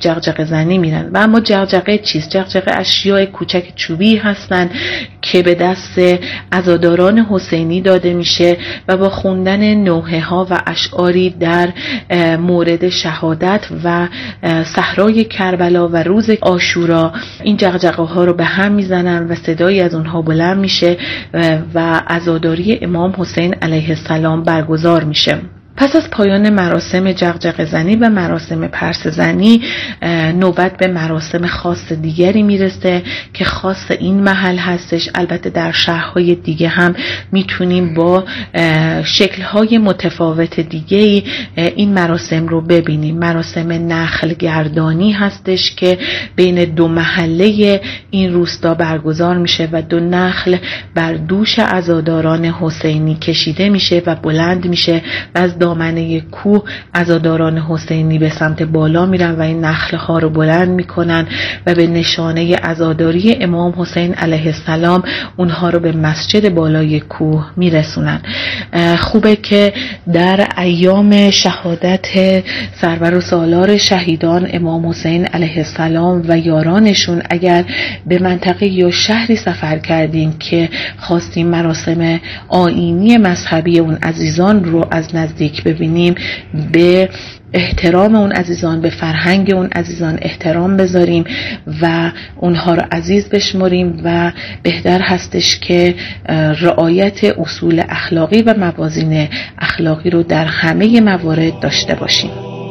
جغجغه زنی میرن. و اما جغجغه چیست؟ جغجغه اشیاء کوچک چوبی هستند که به دست عزاداران حسینی داده میشه و با خوندن نوحه ها و اشعاری در مورد شهادت و صحرای کربلا و روز عاشورا این جغجغه ها رو به هم میزنن و صدایی از اونها بلند میشه و عزاداری امام حسین علیه السلام برگزار میشه. پس از پایان مراسم جغجغه زنی و مراسم پرسه زنی نوبت به مراسم خاص دیگری میرسه که خاص این محل هستش. البته در شهرهای دیگه هم میتونیم با شکلهای متفاوت دیگه این مراسم رو ببینیم. مراسم نخل گردانی هستش که بین دو محله این روستا برگزار میشه و دو نخل بر دوش عزاداران حسینی کشیده میشه و بلند میشه و از دامنه کوه عزاداران حسینی به سمت بالا میرن و این نخل ها رو بلند میکنن و به نشانه عزاداری امام حسین علیه السلام اونها رو به مسجد بالای کوه میرسونن. خوبه که در ایام شهادت سرور و سالار شهیدان امام حسین علیه السلام و یارانشون اگر به منطقه یا شهری سفر کردین که خواستیم مراسم آیینی مذهبی اون عزیزان رو از نزدیک ببینیم، به احترام اون عزیزان، به فرهنگ اون عزیزان احترام بذاریم و اونها رو عزیز بشمریم و بهتر هستش که رعایت اصول اخلاقی و موازین اخلاقی رو در همه موارد داشته باشیم.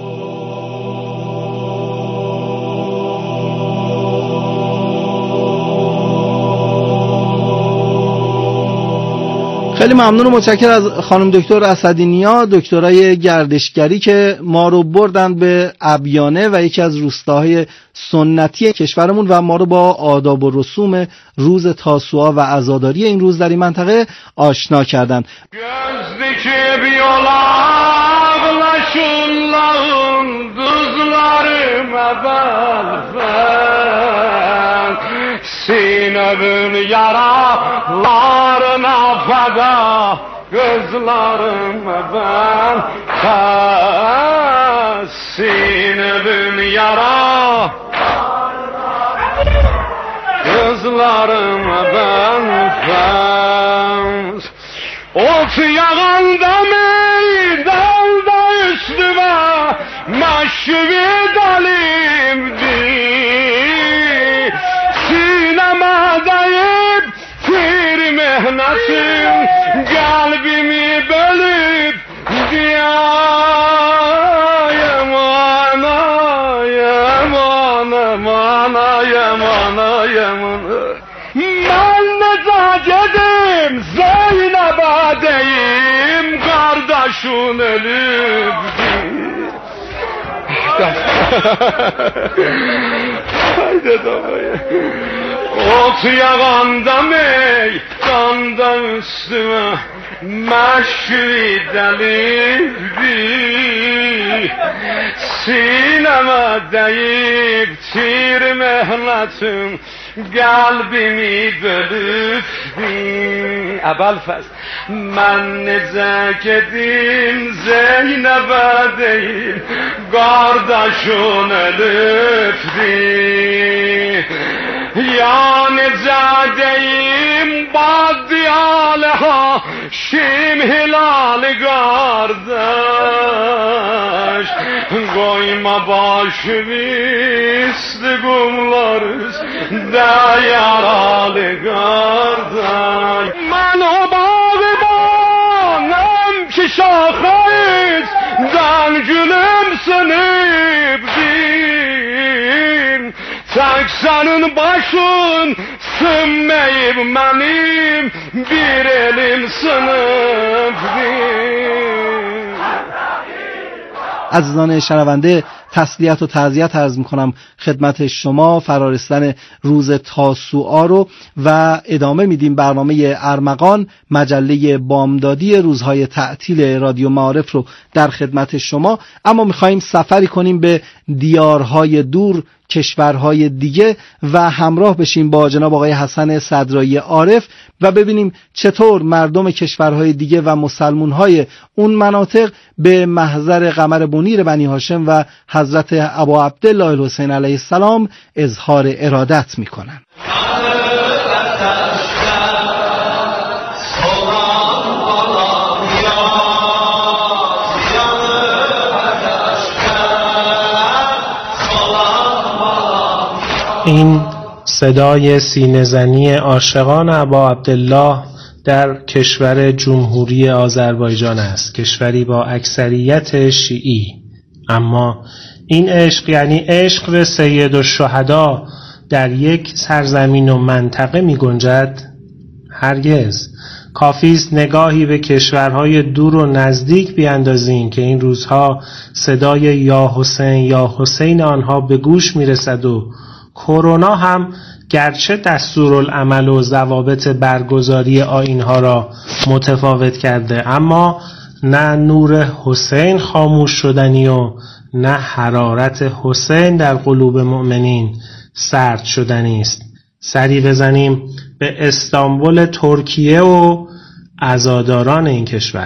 خیلی ممنون و متشکرم از خانم دکتر اسدی‌نیا، دکترای گردشگری که ما رو بردن به ابیانه و یکی از روستاهای سنتی کشورمون و ما رو با آداب و رسوم روز تاسوعا و عزاداری این روز در این منطقه آشنا کردن. Sinəmin yaralarına fəda, gözlərimə mən sinəmin yaralarına gözlərimə mən ot yağanda meydanda üstümə məşvi dalimdi. Deyip tir mehnetim kalbimi bölüp diyayım anayım anam anayım anayım. Ben nezaketim Zeynep'e deyim kardeşin ölüptü. Haydi davaya. Ot yağanda meydanda üstüme meşvi delirdi. Sineme deyip tir mehnetim kalbimi bölüpti. Əbəlfəz mən necə gedim Zeynəbə deyim qardaşın ölübdi. Ya necə deyim badiyəli Haşim Hilali qardaş, qoyma başımı isti qumlar üstdə yaralı qardaş. Mən o bağıbanım ki şaxizdən gülüm sınıbdir. Tək sənin başın sınmayıb mənim bir elim sınıbdir. عزیزان شنونده، تسلیت و تعزیت عرض میکنم خدمت شما فرارستن روز تاسوعا رو و ادامه میدیم برنامه ارمغان، مجله بامدادی روزهای تعطیل رادیو معارف رو در خدمت شما. اما میخواییم سفری کنیم به دیارهای دور، کشورهای دیگه و همراه بشیم با جناب آقای حسن صدرایی عارف و ببینیم چطور مردم کشورهای دیگه و مسلمانهای اون مناطق به محضر قمر منیر بنی هاشم و حضرت ابا عبدالله الحسین علیه السلام اظهار ارادت میکنن. این صدای سینه‌زنی عاشقان ابا عبدالله در کشور جمهوری آذربایجان است، کشوری با اکثریت شیعی. اما این عشق یعنی عشق به سید الشهدا در یک سرزمین و منطقه می گنجد؟ هرگز. کافی است نگاهی به کشورهای دور و نزدیک بیاندازیم که این روزها صدای یا حسین آنها به گوش می رسد و کرونا هم گرچه دستورالعمل و ضوابط برگزاری آیین‌ها را متفاوت کرده، اما نه نور حسین خاموش شدنی و نه حرارت حسین در قلوب مؤمنین سرد شدنی است. سری بزنیم به استانبول ترکیه و عزاداران این کشور.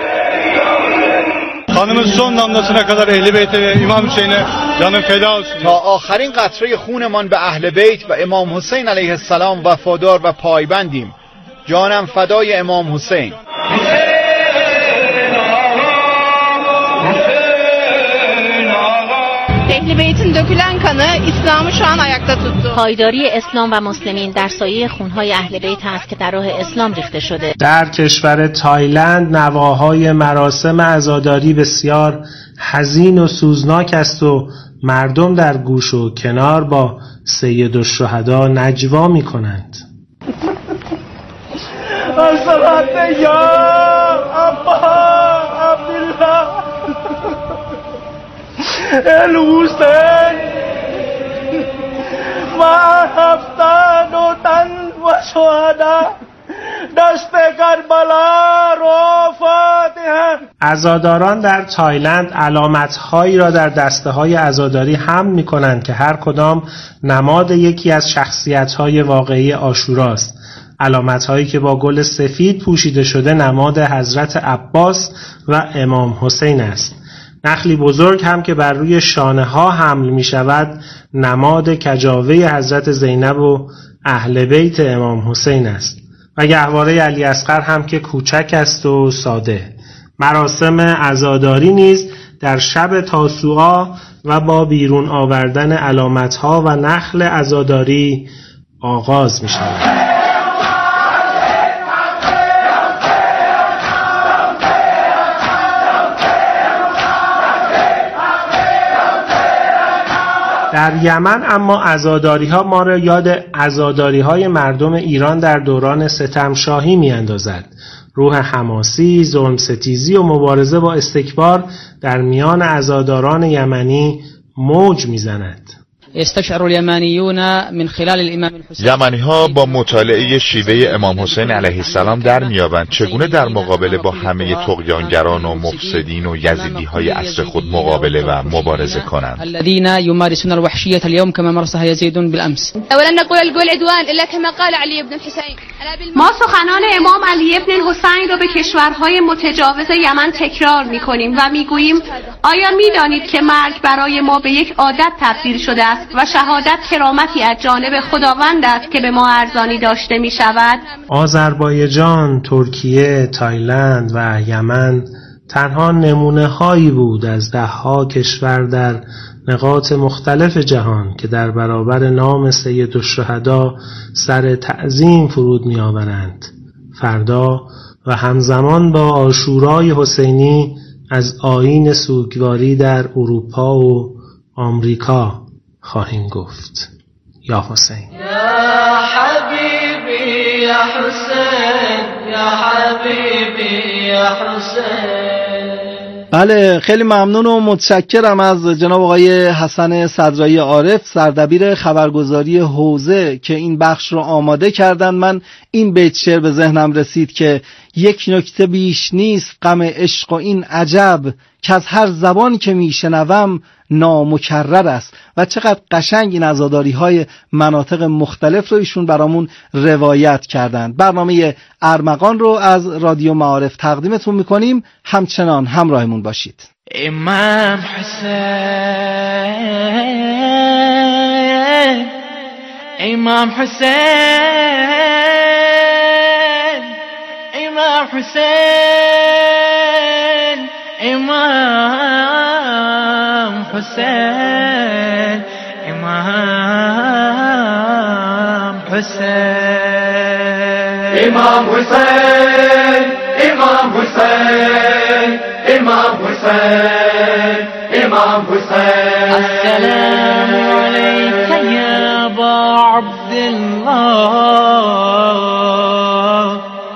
خانم son damlasına kadar Ehl-i Beyt'e ve İmam Hüseyin'e canım feda olsun. تا آخرین قطره خونمان به اهل بیت و امام حسین علیه السلام وفادار و payبندیم. جانم فدای امام حسین. Ehl-i Beyt'in dökülen kanı İslam'ı şu an ayakta tuttu. پایداری اسلام و مسلمین در سایه خونهای اهل بیت است که در راه اسلام ریخته شده. در کشور تایلند نواهای مراسم عزاداری بسیار حزین و سوزناک است و مردم در گوش و کنار با سید الشهدا نجوا می کنند. الصلاة یا ابا عبدالله الحسین ما 72 و شهدا دست کربلا رو فاتحه. عزاداران در تایلند علامت‌هایی را در دسته‌های عزاداری حمل می‌کنند که هر کدام نماد یکی از شخصیت‌های واقعی عاشوراست. علامت‌هایی که با گل سفید پوشیده شده نماد حضرت عباس و امام حسین است. نخلی بزرگ هم که بر روی شانه‌ها حمل می‌شود نماد کجاوه حضرت زینب و اهل بیت امام حسین است. و گهواره علی اصغر هم که کوچک است و ساده. مراسم عزاداری نیز در شب تاسوعا و با بیرون آوردن علامت‌ها و نخل عزاداری آغاز می‌شود. در یمن اما عزاداری‌ها ما را یاد عزاداری‌های مردم ایران در دوران ستم شاهی می‌اندازد. روح حماسی، ظلم ستیزی و مبارزه با استکبار در میان عزاداران یمنی موج می‌زند. یمنی ها با مطالعه شیوه امام حسین علیه السلام در میابند چگونه در مقابله با همه طغیانگران و مفسدین و یزیدی های عصر خود مقابله و مبارزه کنند. الذين يمارسون الوحشية اليوم كما مارسها يزيد بالأمس. ولن نقول العدوان إلا كما قال علي بن الحسين. ما سخنان امام علی ابن الحسین را به کشورهای متجاوز یمن تکرار می‌کنیم و می‌گوییم آیا می‌دانید که مرگ برای ما به یک عادت تبدیل شده است و شهادت کرامتی از جانب خداوند است که به ما ارزانی داشته می‌شود؟ آذربایجان، ترکیه، تایلند و یمن تنها نمونه هایی بود از ده‌ها کشور در نقاط مختلف جهان که در برابر نام سید الشهدا سر تعظیم فرود می آورند. فردا و همزمان با عاشورای حسینی از آیین سوگواری در اروپا و آمریکا خواهیم گفت. یا حسین، یا حبیبی یا حسین، یا حبیبی یا حسین. بله، خیلی ممنون و متشکرم از جناب آقای حسن صدرایی عارف، سردبیر خبرگزاری حوزه که این بخش رو آماده کردن. من این بیت شعر به ذهنم رسید که یک نکته بیش نیست غم عشق و این عجب که از هر زبانی که میشنوم نامکرر است. و چقدر قشنگ این عزاداری های مناطق مختلف رو ایشون برامون روایت کردند. برنامه ارمغان رو از رادیو معارف تقدیمتون میکنیم، همچنان همراهمون باشید. امام حسین، امام حسین، امام حسین، امام حسین، امام حسین، امام حسین، امام حسین، امام حسین، امام حسین. السلام عليك يا ابا عبد الله،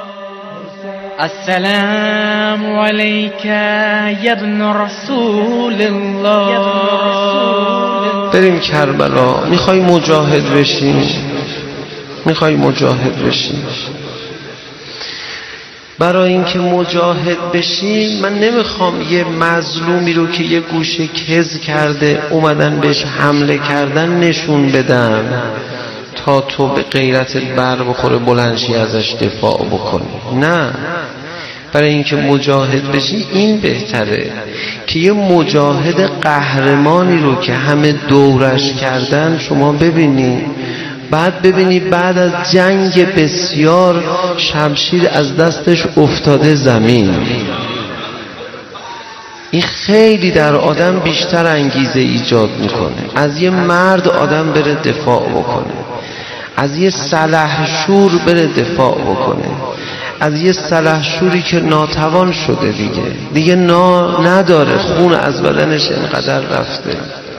السلام عليك يا ابن رسول الله. بریم کربلا. میخوای مجاهد بشیم؟ میخوای مجاهد بشیم؟ برای اینکه مجاهد بشیم من نمیخوام یه مظلومی رو که یه گوشه کز کرده اومدن بهش حمله کردن نشون بدم تا تو به غیرتت بر بخوره بلندشی ازش دفاع بکنی. نه، برای اینکه مجاهد بشی این بهتره که یه مجاهد قهرمانی رو که همه دورش کردن شما ببینی، بعد ببینی بعد از جنگ بسیار شمشیر از دستش افتاده زمین. این خیلی در آدم بیشتر انگیزه ایجاد میکنه از یه مرد آدم بره دفاع بکنه، از یه سلحشور بره دفاع بکنه، از یه سلحشوری که ناتوان شده دیگه نداره، خون از بدنش اینقدر رفته.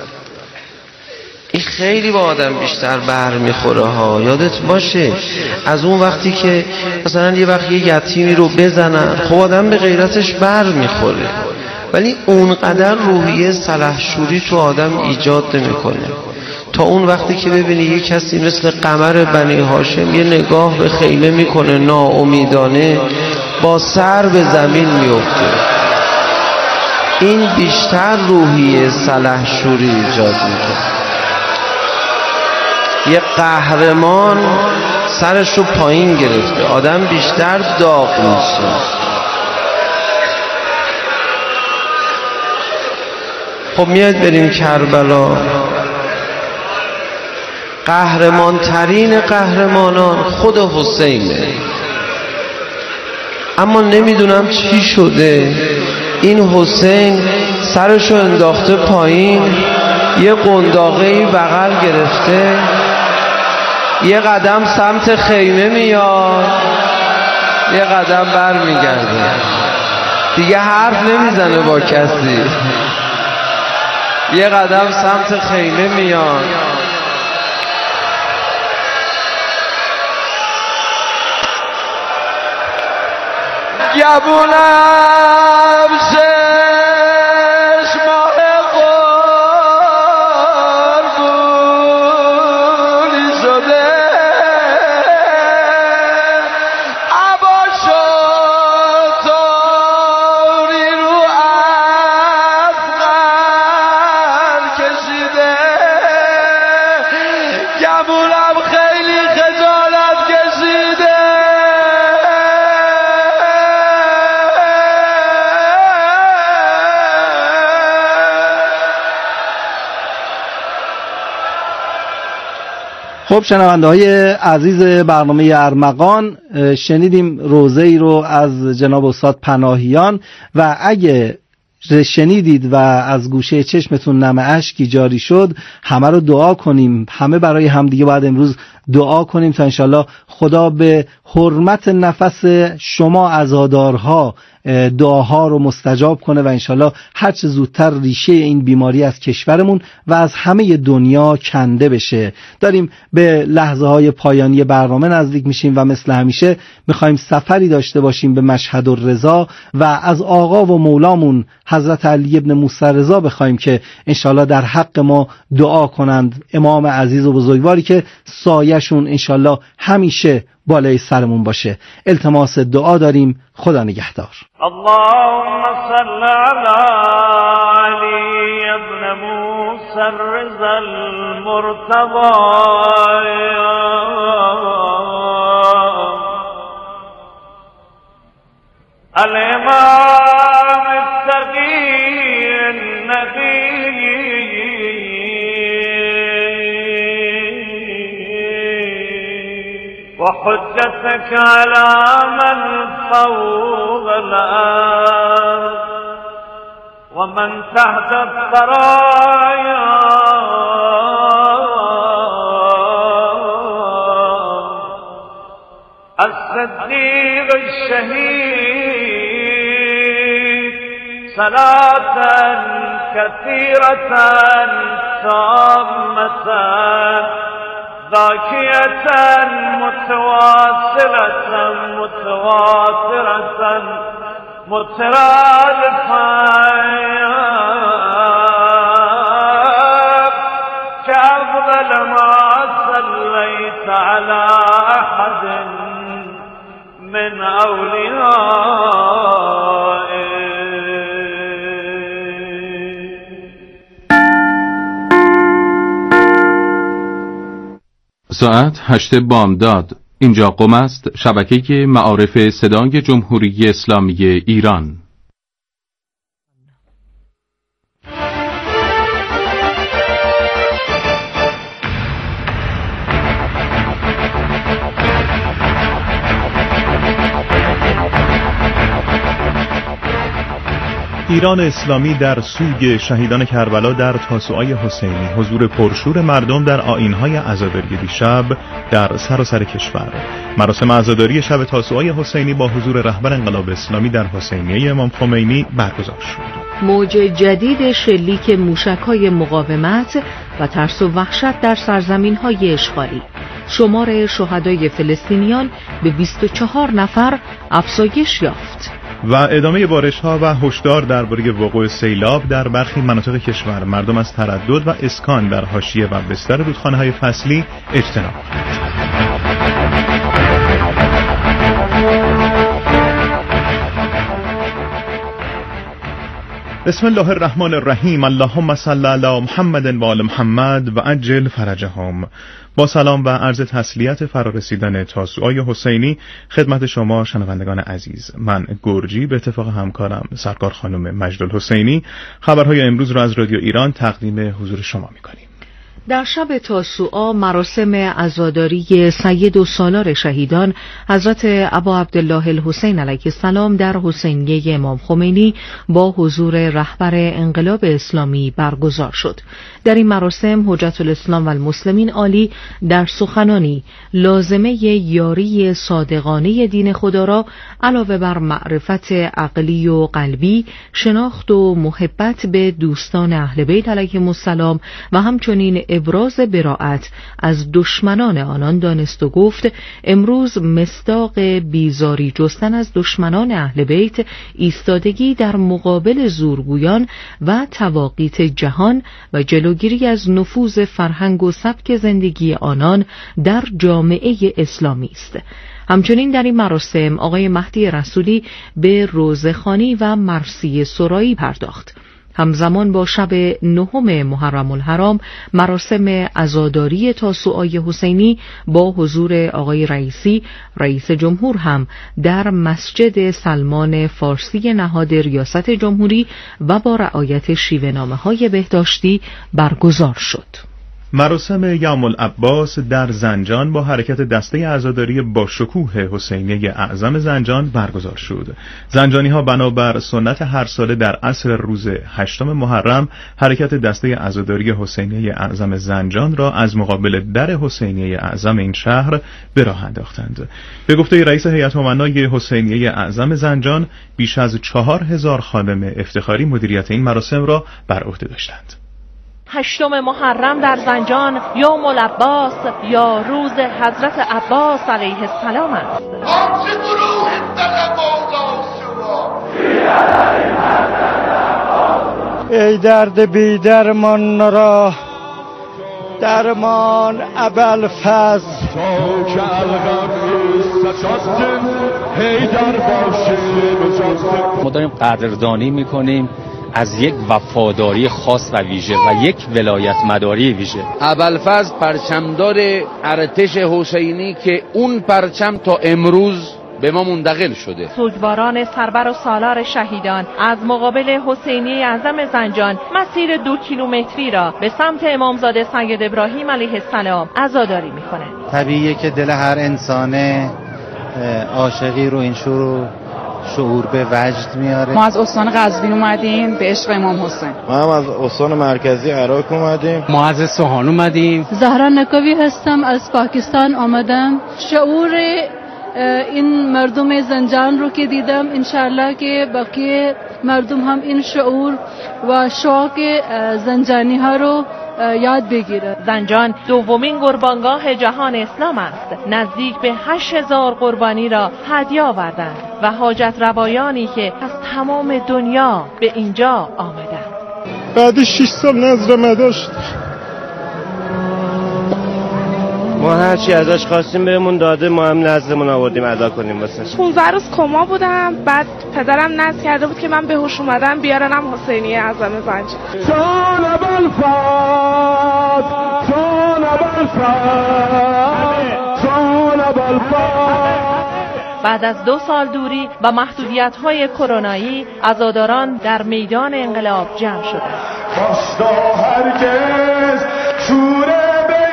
این خیلی با آدم بیشتر بر میخوره ها. یادت باشه از اون وقتی که مثلا یه وقت یه یتیمی رو بزنن، خب آدم به غیرتش بر میخوره، ولی اونقدر روحیه سلحشوری تو آدم ایجاد نمیکنه تا اون وقتی که ببینی یه کسی مثل قمر بنی هاشم یه نگاه به خیمه میکنه ناامیدانه، با سر به زمین میفته. این بیشتر روحیه سلحشوری ایجاد میکنه. یه قهرمان سرش رو پایین گرفته، آدم بیشتر داغ میشه. خب میاد بریم کربلا. قهرمان ترین قهرمانان خود حسینه، اما نمیدونم چی شده این حسین سرشو انداخته پایین، یه قنداقی بغل گرفته، یه قدم سمت خیمه میاد، یه قدم بر میگرده، دیگه حرف نمیزنه با کسی، یه قدم سمت خیمه میاد. گبونم شش ماه قربونی شده، عبا شد طوری رو افغان کشیده، گبونم خیلی خجالت کشیده. خب شنونده های عزیز برنامه ارمغان، شنیدیم روزه ای رو از جناب استاد پناهیان و اگه شنیدید و از گوشه چشمتون نم اشکی جاری شد، همه رو دعا کنیم، همه برای همدیگه باید امروز دعا کنیم تا انشالله خدا به حرمت نفس شما عزادارها دعاها رو مستجاب کنه و انشالله هر چه زودتر ریشه این بیماری از کشورمون و از همه دنیا کنده بشه. داریم به لحظه های پایانی برنامه نزدیک میشیم و مثل همیشه میخوایم سفری داشته باشیم به مشهد الرضا و از آقا و مولامون حضرت علی ابن موسی رضا بخوایم که انشالله در حق ما دعا کنند، امام عزیز و بزرگواری که سایه‌شون انشالله همیشه بالای سرمون باشه. التماس دعا داریم. خدا نگهدار. اللهم صل علی علی ابن موسی الرضا المرتضی الامام التقی النبی وحجتك على من فوق الأرض ومن تحت الثرايا الصديق الشهيد صلاة كثيرة تامة ذاكية متواصلة متواترة مترادفة كأفضل ما صليت على أحد من أوليائه. ساعت 8 بامداد. اینجا قم است، شبکه معارف صدای جمهوری اسلامی ایران. ایران اسلامی در سوگ شهیدان کربلا در تاسوعای حسینی، حضور پرشور مردم در آیین‌های عزاداری دیشب در سراسر کشور. مراسم عزاداری شب تاسوعای حسینی با حضور رهبر انقلاب اسلامی در حسینیه امام خمینی برگزار شد. موج جدید شلیک موشک‌های مقاومت و ترس و وحشت در سرزمین‌های اشغالی. شمار شهدای فلسطینیان به 24 نفر افزایش یافت. و ادامه بارش‌ها و هشدار درباره وقوع سیلاب در برخی مناطق کشور. مردم از تردد و اسکان در حاشیه و بستر رودخانه‌های فصلی اجتناب کنند. بسم الله الرحمن الرحیم. اللهم صل علی محمد و آل محمد و عجل فرجهم. با سلام و عرض تسلیت فرارسیدن تاسوعای حسینی خدمت شما شنوندگان عزیز. من گرجی به اتفاق همکارم سرکار خانم مجدالحسینی خبرهای امروز را از رادیو ایران تقدیم حضور شما می‌کنیم. در شب تاسوعا مراسم عزاداری سید و سالار شهیدان حضرت ابا عبدالله الحسین علیه السلام در حسینیه امام خمینی با حضور رهبر انقلاب اسلامی برگزار شد. در این مراسم حجت الاسلام و المسلمین عالی در سخنانی لازمه یاری صادقانه دین خدا را علاوه بر معرفت عقلی و قلبی، شناخت و محبت به دوستان اهل بیت علیهم السلام و همچنین ابراز براءت از دشمنان آنان دانست و گفت امروز مصداق بیزاری جستن از دشمنان اهل بیت ایستادگی در مقابل زورگویان و تواقیت جهان و جلوگیری از نفوذ فرهنگ و سبک زندگی آنان در جامعه اسلامی است. همچنین در این مراسم آقای مهدی رسولی به روزخوانی و مرثیه سرایی پرداخت. همزمان با شب 9 محرم الحرام مراسم عزاداری تاسوعای حسینی با حضور آقای رئیسی رئیس جمهور هم در مسجد سلمان فارسی نهاد ریاست جمهوری و با رعایت شیوه‌نامه‌های بهداشتی برگزار شد. مراسم یوم العباس در زنجان با حرکت دسته عزاداری با شکوه حسینیه اعظم زنجان برگزار شد. زنجانی ها بنابر سنت هر ساله در عصر روز 8 محرم حرکت دسته عزاداری حسینیه اعظم زنجان را از مقابل در حسینیه اعظم این شهر به راه انداختند. به گفته رئیس هیئت امنای حسینیه اعظم زنجان بیش از 4000 خادم افتخاری مدیریت این مراسم را بر عهده داشتند. 8 محرم در زنجان یوم العباس یا روز حضرت عباس علیه السلام است. ای درد بی درمان را درمان ابوالفضل ما داریم قدردانی میکنیم از یک وفاداری خاص و ویژه و یک ولایت مداری ویژه. ابوالفضل پرچمدار ارتش حسینی که اون پرچم تا امروز به ما منتقل شده. سوگواران سربر و سالار شهیدان از مقابل حسینی اعظم زنجان مسیر 2 کیلومتری را به سمت امامزاده سید ابراهیم علیه السلام عزاداری میکنند. طبیعیه که دل هر انسانه عاشقی رو این شعور به وجد میاره. ما از استان قزوین اومدیم به عشق امام حسین. ما هم از استان مرکزی عراق اومدیم. ما از سوهان اومدیم. زهرا نکوی هستم، از پاکستان آمدم. شعور این مردم زنجان رو که دیدم، انشالله که بقیه مردم هم این شعور و شوق زنجانی ها رو یاد بگیره. زنجان دومین قربانگاه جهان اسلام است. نزدیک به 8000 قربانی را هدیه آوردند و حاجت روایانی که از تمام دنیا به اینجا آمدند. بعد 6 سال نظر داشت. ما هرچی ازش خواستیم بهمون داده، ما هم نظرمون آوردیم ادا کنیم واسش. 15 روز کما بودم، بعد پدرم نذر کرده بود که من به هوش اومدم بیارنم حسینی اعظم زنجان. جان ابوالفضل، جان ابوالفضل، جان ابوالفضل. بعد از 2 سال دوری و محدودیت‌های کرونایی، عزاداران در میدان انقلاب جمع شدند. کاشتا هرگز شوره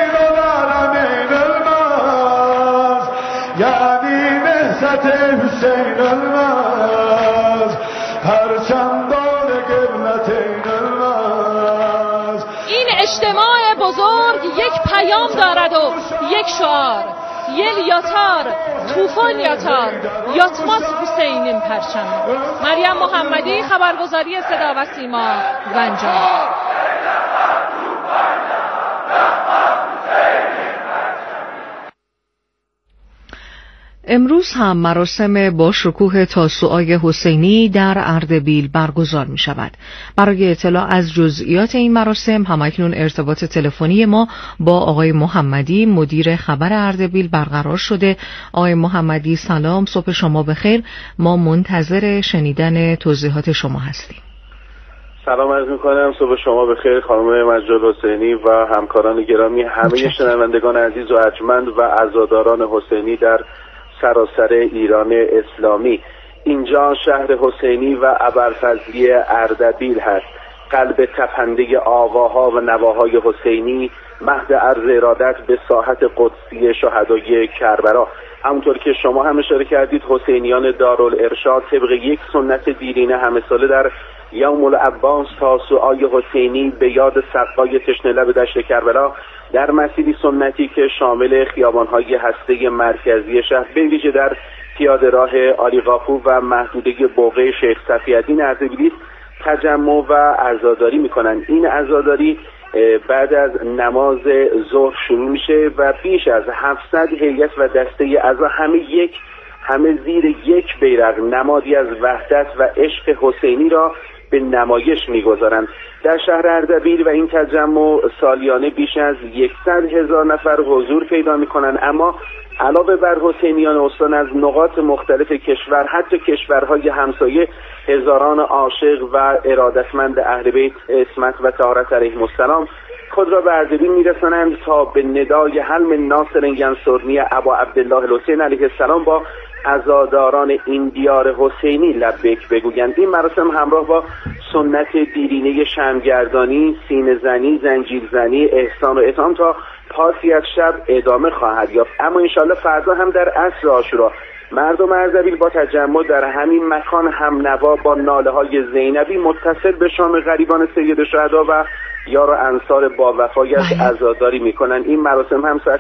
یعنی نهضت حسین الماز، پرچمدار قبلتین الماز. این اجتماع بزرگ یک پیام دارد و یک شعار: یل یاتار، توفان یاتار، یاتماس حسینین پرچم. مریم محمدی، خبرگزاری صدا و سیما، زنجان. امروز هم مراسم با شکوه تاسوعای حسینی در اردبیل برگزار می شود. برای اطلاع از جزئیات این مراسم همکنون ارتباط تلفنی ما با آقای محمدی مدیر خبر اردبیل برقرار شده. آقای محمدی سلام، صبح شما بخیر. ما منتظر شنیدن توضیحات شما هستیم. سلام عرض میکنم، صبح شما بخیر خانم مجدل حسینی و همکاران گرامی، همه شنوندگان عزیز و ارجمند و عزاداران حسینی در سراسر ایران اسلامی. اینجا شهر حسینی و ابوالفضلی اردبیل هست، قلب تپنده آواها و نواهای حسینی، مهد عرض ارادت به ساحت قدسی شهدای کربلا. همونطور که شما هم اشاره کردید، حسینیان دارالارشاد طبق یک سنت دیرینه همه ساله در یوم العباس تاسوعای حسینی به یاد سقای تشنه لب دشت کربلا در مسیری سنتی که شامل خیابان‌های هسته مرکزی شهر به ویژه در پیاده راه عالیقاپو و محدوده بوقه شیخ صفی‌الدین اردبیلی تجمع و عزاداری می‌کنند. این عزاداری بعد از نماز ظهر شروع میشه و بیش از 700 هیئت و دسته اعضا همه زیر یک بیرق نمادی از وحدت و عشق حسینی را به نمایش می‌گذارند. در شهر اردبیل و این تجمع سالیانه بیش از 100,000 نفر حضور پیدا می‌کنند، اما علاوه بر حسینیان استان از نقاط مختلف کشور، حتی کشورهای همسایه، هزاران عاشق و ارادتمند اهل بیت عصمت و طهارت علیهم السلام خود را به اردبیل می‌رسانند تا به ندای حلم ناصر ینصرنی ابا عبدالله الحسین علیه السلام با عزاداران این دیار حسینی لبیک بگویند. این مراسم همراه با سنت دیرینه شمعگردانی، سینه زنی، زنجیر زنی، احسان و اطعام تا پاسی از شب ادامه خواهد یافت. اما انشالله فردا هم در عصر عاشورا مردم اردبیل با تجمع در همین مکان هم نوا با ناله های زینبی متصل به شام غریبان سید شهدا و یار و انصار با وفایت عزاداری میکنن. این مراسم هم ساعت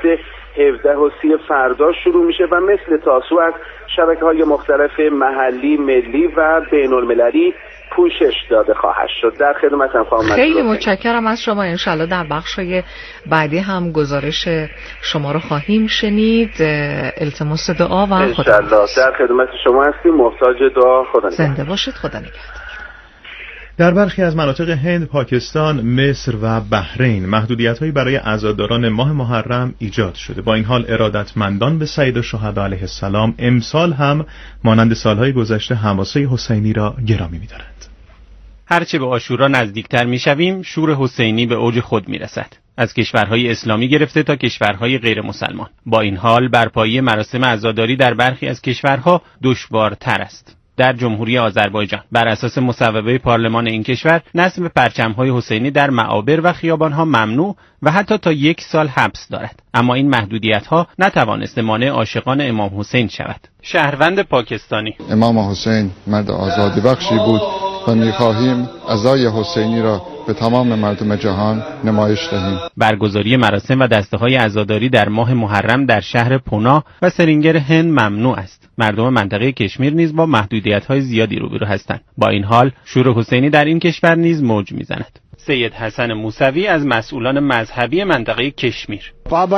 17:30 فردا شروع میشه و مثل تاسوع از شبکه‌های مختلف محلی، ملی و بین‌المللی پوشش داده خواهد شد. در خدمتم خانم. خیلی متشکرم از شما. انشالله در بخش‌های بعدی هم گزارش شما رو خواهیم شنید. التماس دعا و انشالله در خدمت شما هستیم. محتاج دعا. خدا نگهدار. زنده باشید. خدا نگهدار. در برخی از مناطق هند، پاکستان، مصر و بحرین محدودیت‌هایی برای عزاداران ماه محرم ایجاد شده. با این حال ارادتمندان به سید الشهدا علیه السلام امسال هم مانند سالهای گذشته حماسه حسینی را گرامی می‌دارند. هرچه به عاشورا نزدیکتر می‌شویم، شور حسینی به اوج خود می‌رسد. از کشورهای اسلامی گرفته تا کشورهای غیر مسلمان. با این حال برپایی مراسم عزاداری در برخی از کشورها دشوارتر است. در جمهوری آذربایجان بر اساس مصوبه پارلمان این کشور نصب پرچم‌های حسینی در معابر و خیابان‌ها ممنوع و حتی تا 1 سال حبس دارد. اما این محدودیت‌ها نتوانسته مانع عاشقان امام حسین شود. شهروند پاکستانی: امام حسین مرد آزادی بخشی بود و می‌خواهیم عزای حسینی را به تمام مردم جهان نمایش دهیم. برگزاری مراسم و دسته‌های عزاداری در ماه محرم در شهر پونا و سرینگر هند ممنوع است. مردم منطقه کشمیر نیز با محدودیت‌های زیادی روبرو هستند. با این حال شور حسینی در این کشور نیز موج می‌زند. سید حسن موسوی از مسئولان مذهبی منطقه کشمیر: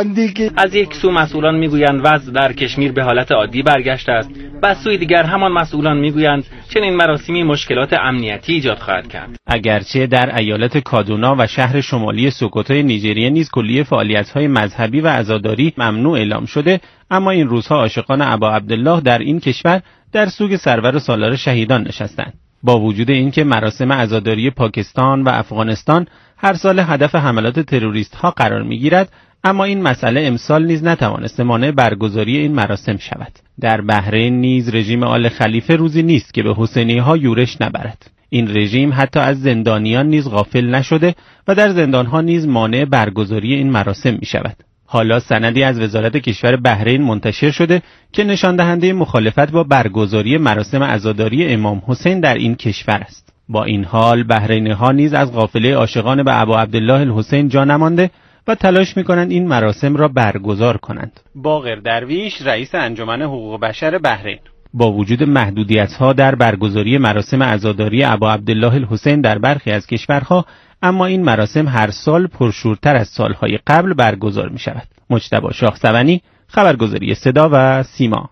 از یک سو مسئولان میگویند وضع در کشمیر به حالت عادی برگشته است و از سوی دیگر همان مسئولان میگویند چنین مراسمی مشکلات امنیتی ایجاد خواهد کرد. اگرچه در ایالت کادونا و شهر شمالی سوکوتو نیجریه نیز کلیه فعالیت‌های مذهبی و عزاداری ممنوع اعلام شده، اما این روزها عاشقان ابا عبدالله در این کشور در سوگ سرور و سالار شهیدان نشستند. با وجود اینکه مراسم عزاداری پاکستان و افغانستان هر سال هدف حملات تروریست ها قرار میگیرد، اما این مسئله امسال نیز نتوانسته مانع برگزاری این مراسم شود. در بحرین نیز رژیم آل خلیفه روزی نیست که به حسینی ها یورش نبرد. این رژیم حتی از زندانیان نیز غافل نشده و در زندان ها نیز مانع برگزاری این مراسم می شود. حالا سندی از وزارت کشور بحرین منتشر شده که نشان دهنده مخالفت با برگزاری مراسم عزاداری امام حسین در این کشور است. با این حال بحرینی‌ها نیز از قافله عاشقان به ابا عبدالله الحسین جا نمانده و تلاش می‌کنند این مراسم را برگزار کنند. باقر درویش رئیس انجمن حقوق بشر بحرین: با وجود محدودیت‌ها در برگزاری مراسم عزاداری ابا عبدالله الحسین در برخی از کشورها، اما این مراسم هر سال پرشورتر از سالهای قبل برگزار می شود. مجتبی شاهسوانی، خبرگزاری صدا و سیما.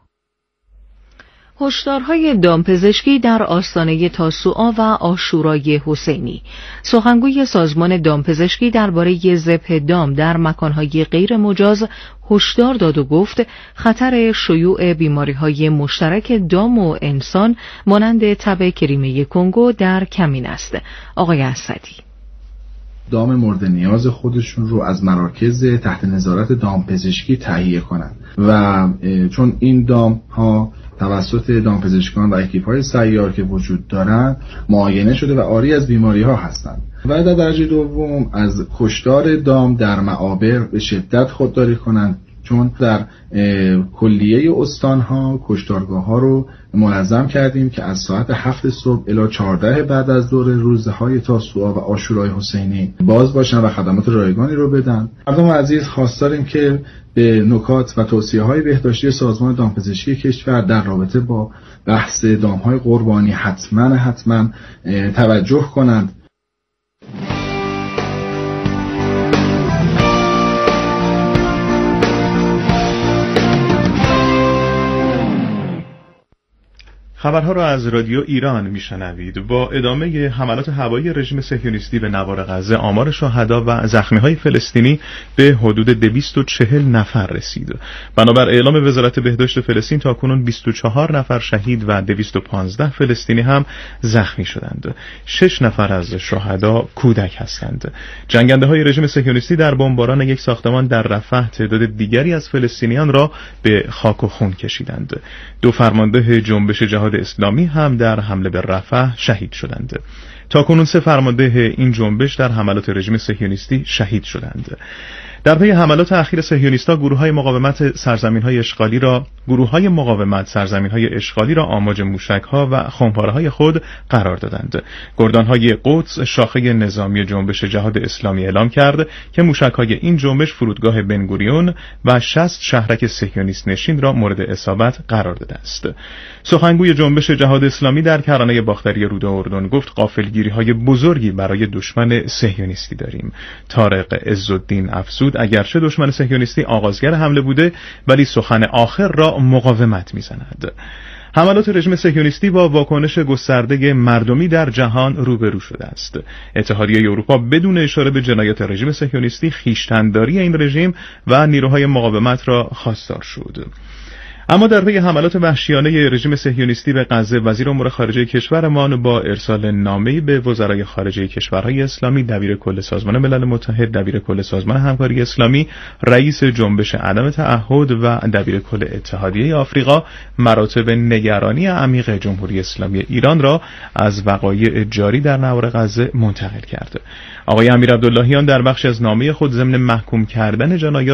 هشدارهای دامپزشکی در آستانه تاسوعا و عاشورای حسینی. سخنگوی سازمان دامپزشکی درباره ذبح دام در مکانهای غیر مجاز هشدار داد و گفت خطر شیوع بیماری‌های مشترک دام و انسان مانند تب کریمه کنگو در کمین است. آقای اسدی: دام مورد نیاز خودشون رو از مراکز تحت نظارت دامپزشکی تهیه کنند و چون این دام ها توسط دامپزشکان و اکیپ‌های سیار که وجود دارند معاینه شده و عاری از بیماری ها هستند. و در درجه دوم از کشتار دام در معابر به شدت خودداری کنند، چون در کلیه استان‌ها کشتارگاه‌ها رو منظم کردیم که از ساعت 7 صبح الی 14 بعد از دور روزهای تاسوعا و عاشورای حسینی باز باشن و خدمات رایگانی رو بدن. مردم عزیز خواستاریم که به نکات و توصیه‌های بهداشتی سازمان دامپزشکی کشور در رابطه با بحث دام‌های قربانی حتما توجه کنند. خبرها را از رادیو ایران میشنوید. با ادامه حملات هوایی رژیم صهیونیستی به نوار غزه، آمار شهدا و زخمی‌های فلسطینی به حدود 240 نفر رسید. بنابر اعلام وزارت بهداشت فلسطین تاکنون 24 نفر شهید و 215 فلسطینی هم زخمی شدند. 6 نفر از شهدا کودک هستند. جنگنده‌های رژیم صهیونیستی در بمباران یک ساختمان در رفح تعداد دیگری از فلسطینیان را به خاک و خون کشیدند. 2 فرمانده جنبش جهاد اسلامی هم در حمله به رفح شهید شدند. تاکنون 3 فرمانده این جنبش در حملات رژیم صهیونیستی شهید شدند. در پی حملات اخیر صهیونیست‌ها گروه‌های مقاومت سرزمین‌های اشغالی را آماج موشک‌ها و خمپاره‌های خود قرار دادند. گردان‌های قدس شاخه نظامی جنبش جهاد اسلامی اعلام کرد که موشک‌های این جنبش فرودگاه بنگوریون و 60 شهرک صهیونیست نشین را مورد اصابت قرار داده است. سخنگوی جنبش جهاد اسلامی در کرانه باختری رود اردن گفت غافلگیری‌های بزرگی برای دشمن صهیونیستی داریم. طارق عزالدین افزود اگرچه دشمن صهیونیستی آغازگر حمله بوده ولی سخن آخر را مقاومت می‌زند. حملات رژیم صهیونیستی با واکنش گسترده مردمی در جهان روبرو شده است. اتحادیه اروپا بدون اشاره به جنایات رژیم صهیونیستی خویشتن‌داری این رژیم و نیروهای مقاومت را خواستار شد. اما در پی حملات وحشیانه رژیم صهیونیستی به غزه، وزیر امور خارجه کشورمان با ارسال نامه‌ای به وزرای خارجه کشورهای اسلامی، دبیر کل سازمان ملل متحد، دبیر کل سازمان همکاری اسلامی، رئیس جنبش عدم تعهد و دبیر کل اتحادیه آفریقا مراتب نگرانی عمیق جمهوری اسلامی ایران را از وقایع جاری در نوار غزه منتقل کرد. آقای امیر عبداللهیان در بخشی از نامه خود ضمن محکوم کردن جنایات